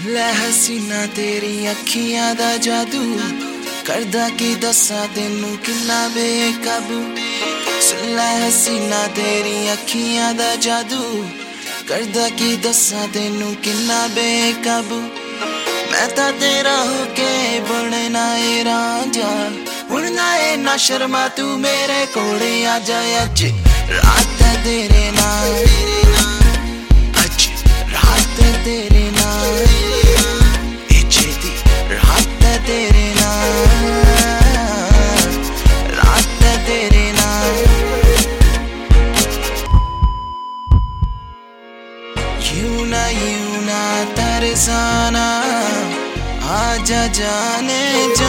ਲੈ ਹਸੀਨਾ ਤੇਰੀ ਅੱਖੀਆਂ ਦਾ ਜਾਦੂ ਕਰਦਾ ਕੀ ਦੱਸਾਂ ਤੈਨੂੰ ਕਿੰਨਾ ਬੇਕਾਬੂ। ਲੈ ਹਸੀਨਾ ਤੇਰੀ ਅੱਖੀਆਂ ਦਾ ਜਾਦੂ ਕਰਦਾ ਕੀ ਦੱਸਾਂ ਤੈਨੂੰ ਕਿੰਨਾ ਬੇਕਾਬੂ। मैं तां तेरा होके बनना ए रांझा हुण ना ए ना शर्मा तू मेरे कोले आ जा। अज रात तेरे नाल अज रात तेरे नाल छेती रात तेरे नाल रात तेरे नाल। यूं ना तरसाना आजा जाने जा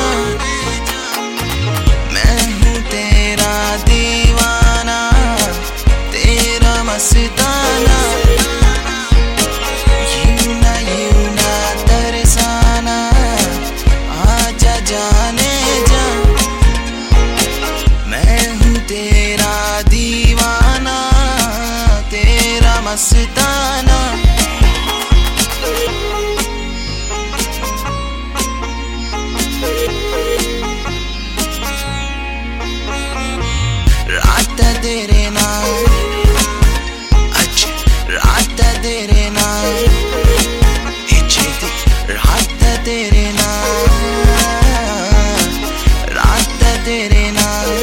मैं हूँ तेरा दीवाना तेरा मस्ताना। यूं ना तरसाना आजा जाने जा मैं हूँ तेरा दीवाना तेरा मस्ताना। तेरे नाल अज रात तेरे नाल छेती रात तेरे नाल रात तेरे नाल।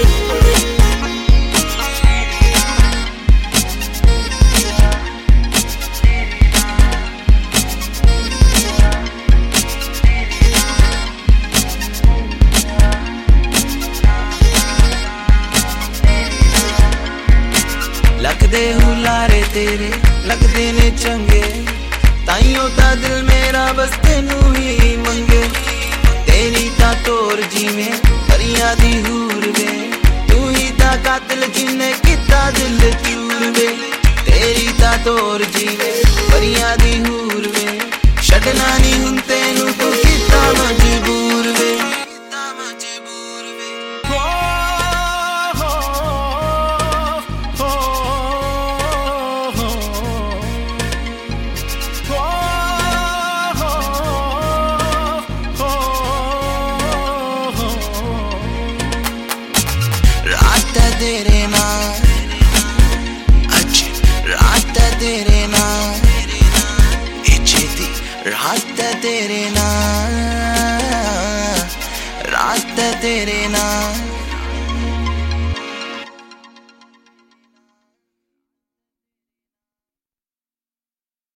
लगदे हुलारे तेरे लगदे ने चंगे ताइयों ता दिल मेरा बस तेनू ही मंगे। तेरी ता तोर जिवें परियां दी हूर वे तू ही ता कातिल जिन्ने किता दिल चूर वे। तेरी ता तोर जिवें परियां दी हूर वे छड्डना नहीं हुण तेनू तू किता मजबूर वे। तेरे नाल अज रात तेरे नाल छेती रात तेरे नाल रात तेरे नाल।